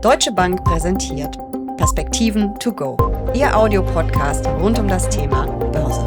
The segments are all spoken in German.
Deutsche Bank präsentiert Perspektiven to go, Ihr Audiopodcast rund um das Thema Börse.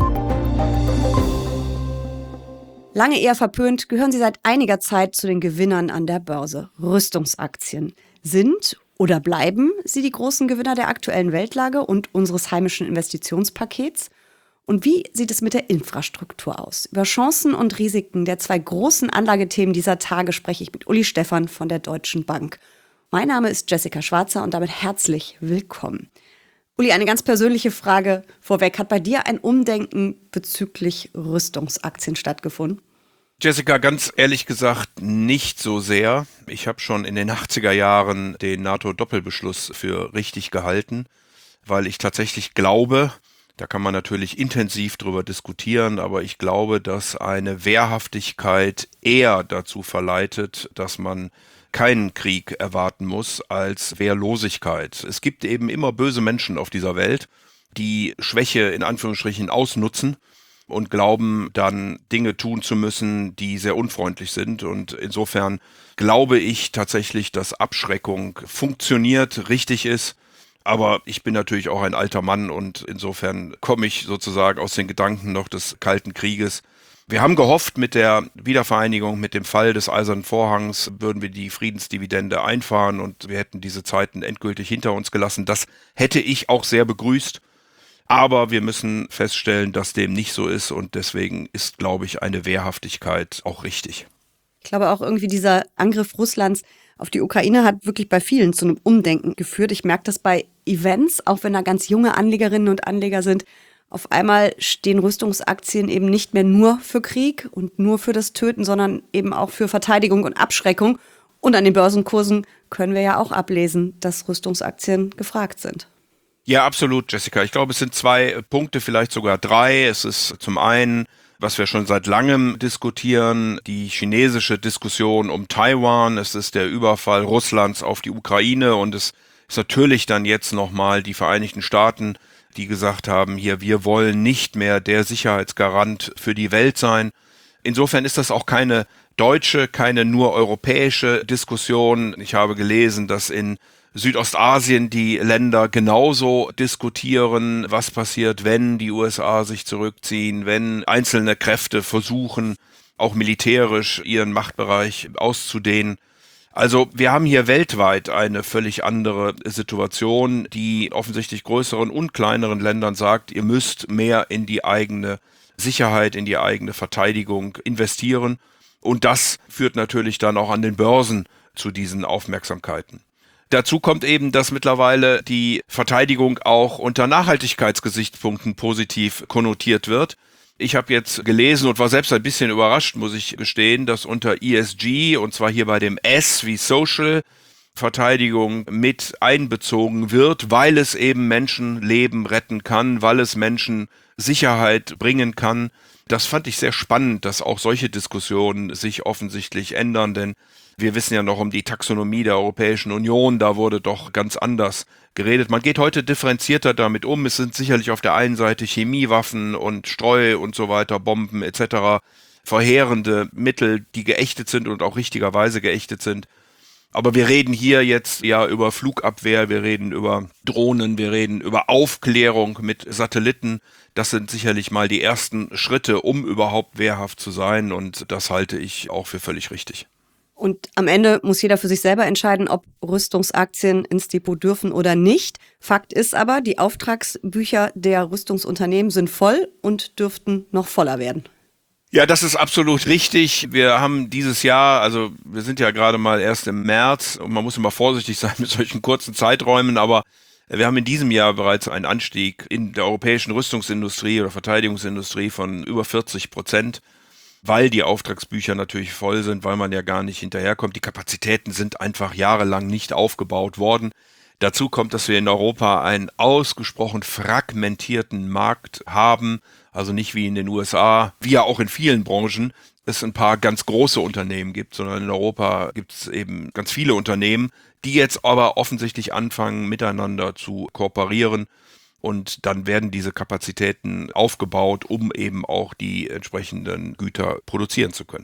Lange eher verpönt, gehören sie seit einiger Zeit zu den Gewinnern an der Börse. Rüstungsaktien. Sind oder bleiben sie die großen Gewinner der aktuellen Weltlage und unseres heimischen Investitionspakets? Und wie sieht es mit der Infrastruktur aus? Über Chancen und Risiken der zwei großen Anlagethemen dieser Tage spreche ich mit Uli Stephan von der Deutschen Bank. Mein Name ist Jessica Schwarzer und damit herzlich willkommen. Uli, eine ganz persönliche Frage vorweg. Hat bei dir ein Umdenken bezüglich Rüstungsaktien stattgefunden? Jessica, ganz ehrlich gesagt nicht so sehr. Ich habe schon in den 80er Jahren den NATO-Doppelbeschluss für richtig gehalten, weil ich tatsächlich glaube, da kann man natürlich intensiv drüber diskutieren, aber ich glaube, dass eine Wehrhaftigkeit eher dazu verleitet, dass man keinen Krieg erwarten muss als Wehrlosigkeit. Es gibt eben immer böse Menschen auf dieser Welt, die Schwäche in Anführungsstrichen ausnutzen und glauben dann Dinge tun zu müssen, die sehr unfreundlich sind. Und insofern glaube ich tatsächlich, dass Abschreckung funktioniert, richtig ist. Aber ich bin natürlich auch ein alter Mann und insofern komme ich sozusagen aus den Gedanken noch des Kalten Krieges. Wir haben gehofft, mit der Wiedervereinigung, mit dem Fall des Eisernen Vorhangs würden wir die Friedensdividende einfahren und wir hätten diese Zeiten endgültig hinter uns gelassen. Das hätte ich auch sehr begrüßt. Aber wir müssen feststellen, dass dem nicht so ist und deswegen ist, glaube ich, eine Wehrhaftigkeit auch richtig. Ich glaube auch irgendwie dieser Angriff Russlands auf die Ukraine hat wirklich bei vielen zu einem Umdenken geführt. Ich merke das bei Events, auch wenn da ganz junge Anlegerinnen und Anleger sind. Auf einmal stehen Rüstungsaktien eben nicht mehr nur für Krieg und nur für das Töten, sondern eben auch für Verteidigung und Abschreckung. Und an den Börsenkursen können wir ja auch ablesen, dass Rüstungsaktien gefragt sind. Ja, absolut, Jessica. Ich glaube, es sind zwei Punkte, vielleicht sogar drei. Es ist zum einen, was wir schon seit langem diskutieren, die chinesische Diskussion um Taiwan. Es ist der Überfall Russlands auf die Ukraine und es ist natürlich dann jetzt nochmal die Vereinigten Staaten, die gesagt haben, hier, wir wollen nicht mehr der Sicherheitsgarant für die Welt sein. Insofern ist das auch keine deutsche, keine nur europäische Diskussion. Ich habe gelesen, dass in Südostasien die Länder genauso diskutieren, was passiert, wenn die USA sich zurückziehen, wenn einzelne Kräfte versuchen, auch militärisch ihren Machtbereich auszudehnen. Also wir haben hier weltweit eine völlig andere Situation, die offensichtlich größeren und kleineren Ländern sagt, ihr müsst mehr in die eigene Sicherheit, in die eigene Verteidigung investieren. Und das führt natürlich dann auch an den Börsen zu diesen Aufmerksamkeiten. Dazu kommt eben, dass mittlerweile die Verteidigung auch unter Nachhaltigkeitsgesichtspunkten positiv konnotiert wird. Ich habe jetzt gelesen und war selbst ein bisschen überrascht, muss ich gestehen, dass unter ESG, und zwar hier bei dem S wie Social, Verteidigung mit einbezogen wird, weil es eben Menschenleben retten kann, weil es Menschen Sicherheit bringen kann. Das fand ich sehr spannend, dass auch solche Diskussionen sich offensichtlich ändern, denn wir wissen ja noch um die Taxonomie der Europäischen Union, da wurde doch ganz anders geredet. Man geht heute differenzierter damit um. Es sind sicherlich auf der einen Seite Chemiewaffen und Streu und so weiter, Bomben etc. verheerende Mittel, die geächtet sind und auch richtigerweise geächtet sind. Aber wir reden hier jetzt ja über Flugabwehr, wir reden über Drohnen, wir reden über Aufklärung mit Satelliten. Das sind sicherlich mal die ersten Schritte, um überhaupt wehrhaft zu sein und das halte ich auch für völlig richtig. Und am Ende muss jeder für sich selber entscheiden, ob Rüstungsaktien ins Depot dürfen oder nicht. Fakt ist aber, die Auftragsbücher der Rüstungsunternehmen sind voll und dürften noch voller werden. Ja, das ist absolut richtig. Wir haben dieses Jahr, also wir sind ja gerade mal erst im März und man muss immer vorsichtig sein mit solchen kurzen Zeiträumen, aber wir haben in diesem Jahr bereits einen Anstieg in der europäischen Rüstungsindustrie oder Verteidigungsindustrie von über 40%. Weil die Auftragsbücher natürlich voll sind, weil man ja gar nicht hinterherkommt. Die Kapazitäten sind einfach jahrelang nicht aufgebaut worden. Dazu kommt, dass wir in Europa einen ausgesprochen fragmentierten Markt haben, also nicht wie in den USA, wie ja auch in vielen Branchen es ein paar ganz große Unternehmen gibt, sondern in Europa gibt es eben ganz viele Unternehmen, die jetzt aber offensichtlich anfangen, miteinander zu kooperieren. Und dann werden diese Kapazitäten aufgebaut, um eben auch die entsprechenden Güter produzieren zu können.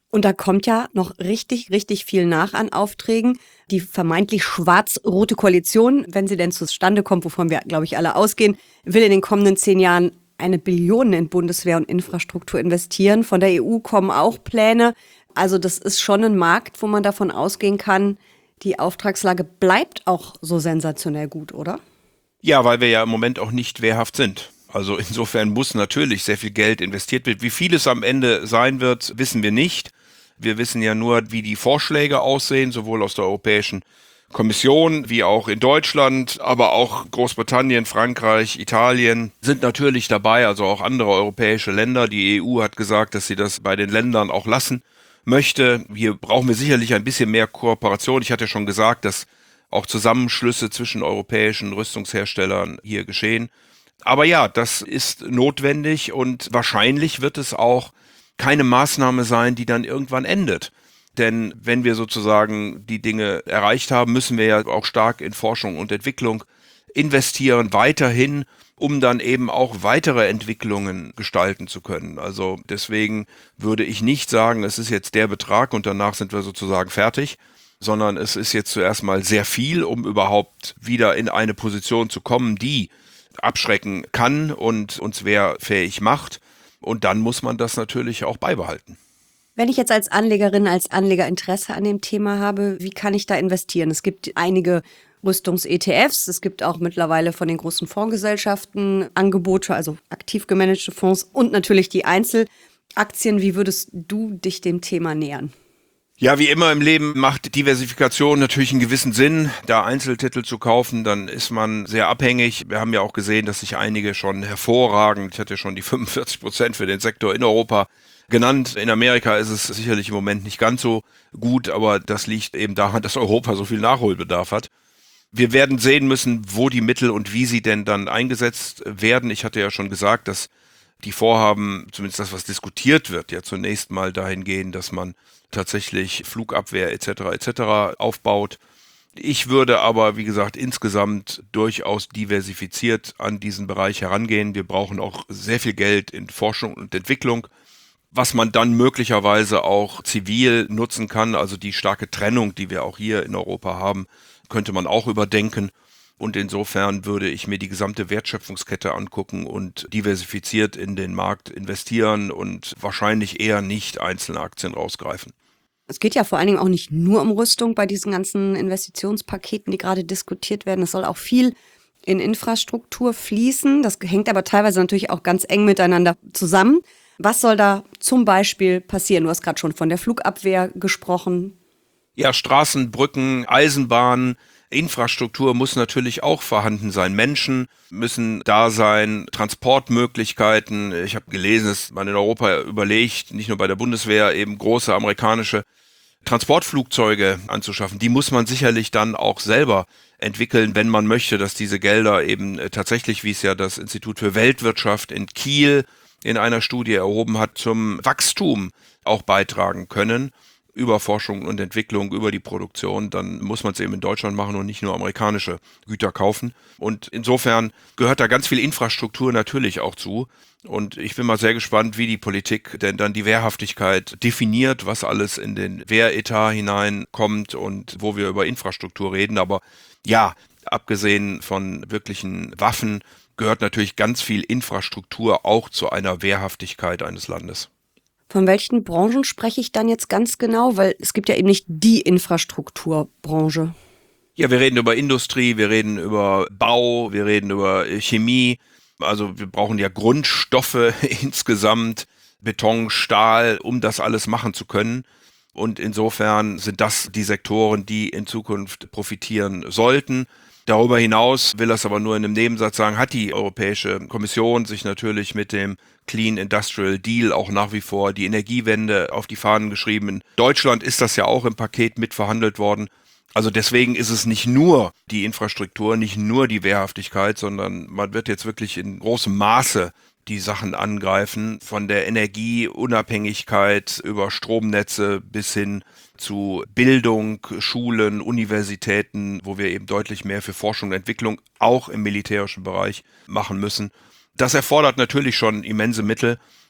Und da kommt ja noch richtig, richtig viel nach an Aufträgen. Die vermeintlich schwarz-rote Koalition, wenn sie denn zustande kommt, wovon wir, glaube ich, alle ausgehen, will in den kommenden 10 Jahren 1 Billion in Bundeswehr und Infrastruktur investieren. Von der EU kommen auch Pläne. Also das ist schon ein Markt, wo man davon ausgehen kann, die Auftragslage bleibt auch so sensationell gut, oder? Ja, weil wir ja im Moment auch nicht wehrhaft sind. Also insofern muss natürlich sehr viel Geld investiert werden. Wie viel es am Ende sein wird, wissen wir nicht. Wir wissen ja nur, wie die Vorschläge aussehen, sowohl aus der Europäischen Kommission wie auch in Deutschland, aber auch Großbritannien, Frankreich, Italien sind natürlich dabei, also auch andere europäische Länder. Die EU hat gesagt, dass sie das bei den Ländern auch lassen möchte. Hier brauchen wir sicherlich ein bisschen mehr Kooperation. Ich hatte schon gesagt, dass auch Zusammenschlüsse zwischen europäischen Rüstungsherstellern hier geschehen. Aber ja, das ist notwendig und wahrscheinlich wird es auch keine Maßnahme sein, die dann irgendwann endet. Denn wenn wir sozusagen die Dinge erreicht haben, müssen wir ja auch stark in Forschung und Entwicklung investieren, weiterhin, um dann eben auch weitere Entwicklungen gestalten zu können. Also deswegen würde ich nicht sagen, es ist jetzt der Betrag und danach sind wir sozusagen fertig, sondern es ist jetzt zuerst mal sehr viel, um überhaupt wieder in eine Position zu kommen, die abschrecken kann und uns wehrfähig macht. Und dann muss man das natürlich auch beibehalten. Wenn ich jetzt als Anlegerin, als Anleger Interesse an dem Thema habe, wie kann ich da investieren? Es gibt einige Rüstungs-ETFs, es gibt auch mittlerweile von den großen Fondsgesellschaften Angebote, also aktiv gemanagte Fonds und natürlich die Einzelaktien. Wie würdest du dich dem Thema nähern? Ja, wie immer im Leben macht Diversifikation natürlich einen gewissen Sinn. Da Einzeltitel zu kaufen, dann ist man sehr abhängig. Wir haben ja auch gesehen, dass sich einige schon hervorragend, ich hatte schon die 45% für den Sektor in Europa genannt. In Amerika ist es sicherlich im Moment nicht ganz so gut, aber das liegt eben daran, dass Europa so viel Nachholbedarf hat. Wir werden sehen müssen, wo die Mittel und wie sie denn dann eingesetzt werden. Ich hatte ja schon gesagt, dass die Vorhaben, zumindest das, was diskutiert wird, ja zunächst mal dahin gehen, dass man tatsächlich Flugabwehr etc. aufbaut. Ich würde aber, wie gesagt, insgesamt durchaus diversifiziert an diesen Bereich herangehen. Wir brauchen auch sehr viel Geld in Forschung und Entwicklung, was man dann möglicherweise auch zivil nutzen kann. Also die starke Trennung, die wir auch hier in Europa haben, könnte man auch überdenken. Und insofern würde ich mir die gesamte Wertschöpfungskette angucken und diversifiziert in den Markt investieren und wahrscheinlich eher nicht einzelne Aktien rausgreifen. Es geht ja vor allen Dingen auch nicht nur um Rüstung bei diesen ganzen Investitionspaketen, die gerade diskutiert werden. Es soll auch viel in Infrastruktur fließen. Das hängt aber teilweise natürlich auch ganz eng miteinander zusammen. Was soll da zum Beispiel passieren? Du hast gerade schon von der Flugabwehr gesprochen. Ja, Straßen, Brücken, Eisenbahnen, Infrastruktur muss natürlich auch vorhanden sein. Menschen müssen da sein, Transportmöglichkeiten. Ich habe gelesen, dass man in Europa überlegt, nicht nur bei der Bundeswehr, eben große amerikanische Transportflugzeuge anzuschaffen. Die muss man sicherlich dann auch selber entwickeln, wenn man möchte, dass diese Gelder eben tatsächlich, wie es ja das Institut für Weltwirtschaft in Kiel in einer Studie erhoben hat, zum Wachstum auch beitragen können. Über Forschung und Entwicklung, über die Produktion, dann muss man es eben in Deutschland machen und nicht nur amerikanische Güter kaufen. Und insofern gehört da ganz viel Infrastruktur natürlich auch zu. Und ich bin mal sehr gespannt, wie die Politik denn dann die Wehrhaftigkeit definiert, was alles in den Wehretat hineinkommt und wo wir über Infrastruktur reden. Aber ja, abgesehen von wirklichen Waffen gehört natürlich ganz viel Infrastruktur auch zu einer Wehrhaftigkeit eines Landes. Von welchen Branchen spreche ich dann jetzt ganz genau? Weil es gibt ja eben nicht die Infrastrukturbranche. Ja, wir reden über Industrie, wir reden über Bau, wir reden über Chemie. Also wir brauchen ja Grundstoffe insgesamt, Beton, Stahl, um das alles machen zu können. Und insofern sind das die Sektoren, die in Zukunft profitieren sollten. Darüber hinaus, will das aber nur in einem Nebensatz sagen, hat die Europäische Kommission sich natürlich mit dem Clean Industrial Deal auch nach wie vor die Energiewende auf die Fahnen geschrieben. In Deutschland ist das ja auch im Paket mit verhandelt worden. Also deswegen ist es nicht nur die Infrastruktur, nicht nur die Wehrhaftigkeit, sondern man wird jetzt wirklich in großem Maße die Sachen angreifen, von der Energieunabhängigkeit über Stromnetze bis hin zu Bildung, Schulen, Universitäten, wo wir eben deutlich mehr für Forschung und Entwicklung auch im militärischen Bereich machen müssen. Das erfordert natürlich schon immense Mittel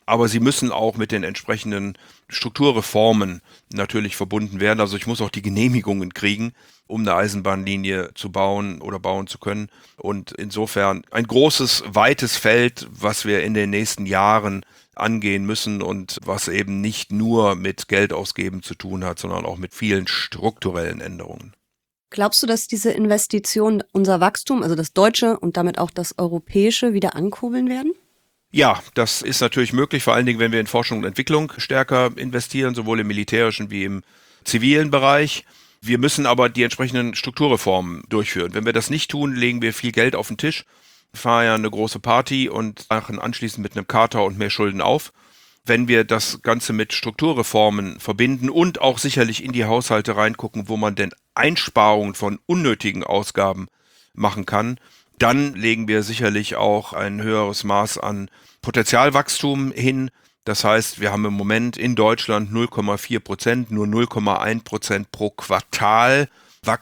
Aber sie müssen auch mit den entsprechenden Strukturreformen natürlich verbunden werden. Also ich muss auch die Genehmigungen kriegen, um eine Eisenbahnlinie zu bauen oder bauen zu können. Und insofern ein großes, weites Feld, was wir in den nächsten Jahren angehen müssen und was eben nicht nur mit Geld ausgeben zu tun hat, sondern auch mit vielen strukturellen Änderungen. Glaubst du, dass diese Investitionen unser Wachstum, also das deutsche und damit auch das europäische, wieder ankurbeln werden? Ja, das ist natürlich möglich, vor allen Dingen, wenn wir in Forschung und Entwicklung stärker investieren, sowohl im militärischen wie im zivilen Bereich. Wir müssen aber die entsprechenden Strukturreformen durchführen. Wenn wir das nicht tun, legen wir viel Geld auf den Tisch, feiern eine große Party und machen anschließend mit einem Kater und mehr Schulden auf. Wenn wir das Ganze mit Strukturreformen verbinden und auch sicherlich in die Haushalte reingucken, wo man denn Einsparungen von unnötigen Ausgaben machen kann, dann legen wir sicherlich auch ein höheres Maß an Potenzialwachstum hin. Das heißt, wir haben im Moment in Deutschland 0,4%, nur 0,1% pro Quartal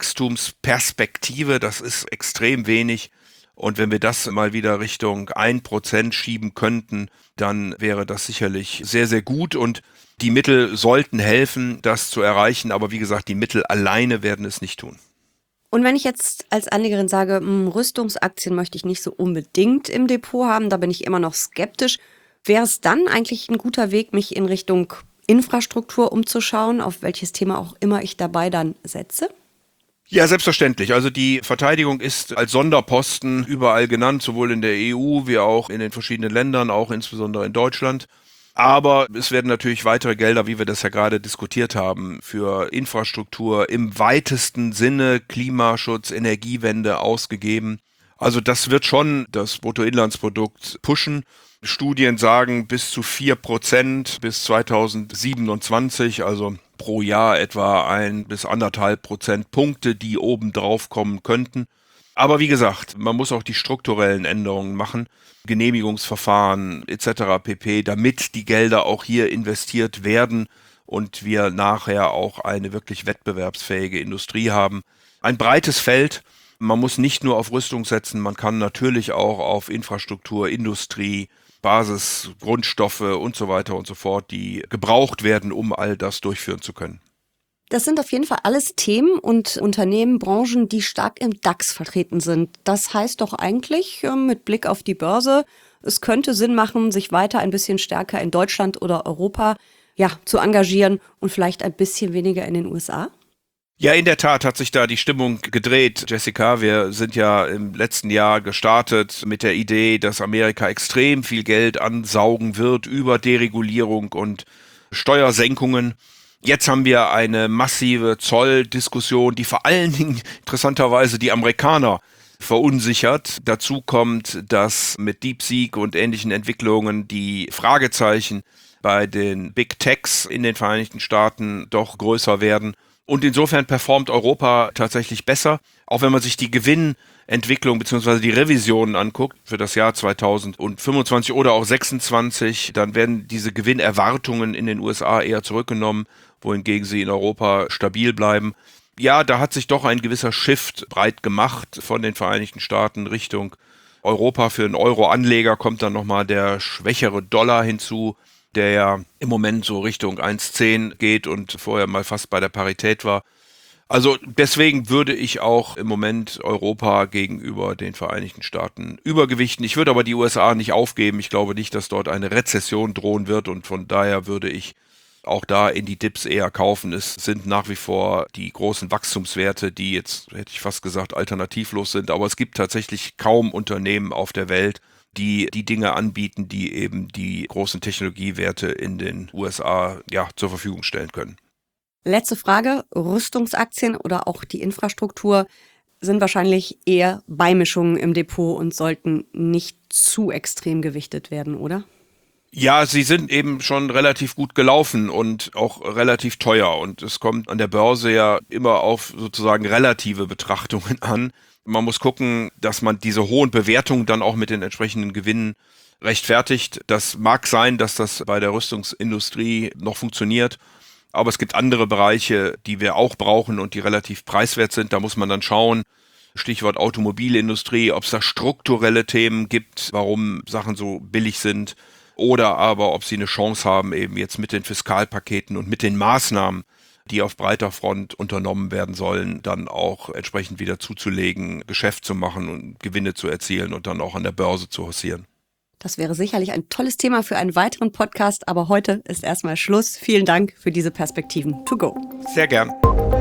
Wachstumsperspektive. Das ist extrem wenig. Und wenn wir das mal wieder Richtung 1% schieben könnten, dann wäre das sicherlich sehr, sehr gut. Und die Mittel sollten helfen, das zu erreichen. Aber wie gesagt, die Mittel alleine werden es nicht tun. Und wenn ich jetzt als Anlegerin sage, Rüstungsaktien möchte ich nicht so unbedingt im Depot haben, da bin ich immer noch skeptisch, wäre es dann eigentlich ein guter Weg, mich in Richtung Infrastruktur umzuschauen, auf welches Thema auch immer ich dabei dann setze? Ja, selbstverständlich. Also die Verteidigung ist als Sonderposten überall genannt, sowohl in der EU wie auch in den verschiedenen Ländern, auch insbesondere in Deutschland. Aber es werden natürlich weitere Gelder, wie wir das ja gerade diskutiert haben, für Infrastruktur im weitesten Sinne, Klimaschutz, Energiewende ausgegeben. Also das wird schon das Bruttoinlandsprodukt pushen. Studien sagen bis zu 4% bis 2027, also pro Jahr etwa 1 bis 1,5 Prozentpunkte, die oben drauf kommen könnten. Aber wie gesagt, man muss auch die strukturellen Änderungen machen, Genehmigungsverfahren etc. pp., damit die Gelder auch hier investiert werden und wir nachher auch eine wirklich wettbewerbsfähige Industrie haben. Ein breites Feld. Man muss nicht nur auf Rüstung setzen, man kann natürlich auch auf Infrastruktur, Industrie, Basis, Grundstoffe und so weiter und so fort, die gebraucht werden, um all das durchführen zu können. Das sind auf jeden Fall alles Themen und Unternehmen, Branchen, die stark im DAX vertreten sind. Das heißt doch eigentlich mit Blick auf die Börse, es könnte Sinn machen, sich weiter ein bisschen stärker in Deutschland oder Europa zu engagieren und vielleicht ein bisschen weniger in den USA? Ja, in der Tat hat sich da die Stimmung gedreht, Jessica. Wir sind ja im letzten Jahr gestartet mit der Idee, dass Amerika extrem viel Geld ansaugen wird über Deregulierung und Steuersenkungen. Jetzt haben wir eine massive Zolldiskussion, die vor allen Dingen interessanterweise die Amerikaner verunsichert. Dazu kommt, dass mit DeepSeek und ähnlichen Entwicklungen die Fragezeichen bei den Big Techs in den Vereinigten Staaten doch größer werden. Und insofern performt Europa tatsächlich besser. Auch wenn man sich die Gewinnentwicklung bzw. die Revisionen anguckt für das Jahr 2025 oder auch 2026, dann werden diese Gewinnerwartungen in den USA eher zurückgenommen, wohingegen sie in Europa stabil bleiben. Ja, da hat sich doch ein gewisser Shift breit gemacht von den Vereinigten Staaten Richtung Europa. Für einen Euro-Anleger kommt dann nochmal der schwächere Dollar hinzu, der ja im Moment so Richtung 1,10 geht und vorher mal fast bei der Parität war. Also deswegen würde ich auch im Moment Europa gegenüber den Vereinigten Staaten übergewichten. Ich würde aber die USA nicht aufgeben. Ich glaube nicht, dass dort eine Rezession drohen wird und von daher würde ich auch da in die Dips eher kaufen. Es sind nach wie vor die großen Wachstumswerte, die jetzt, hätte ich fast gesagt, alternativlos sind. Aber es gibt tatsächlich kaum Unternehmen auf der Welt, die Dinge anbieten, die eben die großen Technologiewerte in den USA zur Verfügung stellen können. Letzte Frage, Rüstungsaktien oder auch die Infrastruktur sind wahrscheinlich eher Beimischungen im Depot und sollten nicht zu extrem gewichtet werden, oder? Ja, sie sind eben schon relativ gut gelaufen und auch relativ teuer und es kommt an der Börse ja immer auf sozusagen relative Betrachtungen an. Man muss gucken, dass man diese hohen Bewertungen dann auch mit den entsprechenden Gewinnen rechtfertigt. Das mag sein, dass das bei der Rüstungsindustrie noch funktioniert, aber es gibt andere Bereiche, die wir auch brauchen und die relativ preiswert sind. Da muss man dann schauen, Stichwort Automobilindustrie, ob es da strukturelle Themen gibt, warum Sachen so billig sind. oder aber ob sie eine Chance haben, eben jetzt mit den Fiskalpaketen und mit den Maßnahmen, die auf breiter Front unternommen werden sollen, dann auch entsprechend wieder zuzulegen, Geschäft zu machen und Gewinne zu erzielen und dann auch an der Börse zu haussieren. Das wäre sicherlich ein tolles Thema für einen weiteren Podcast, aber heute ist erstmal Schluss. Vielen Dank für diese Perspektiven to go. Sehr gern.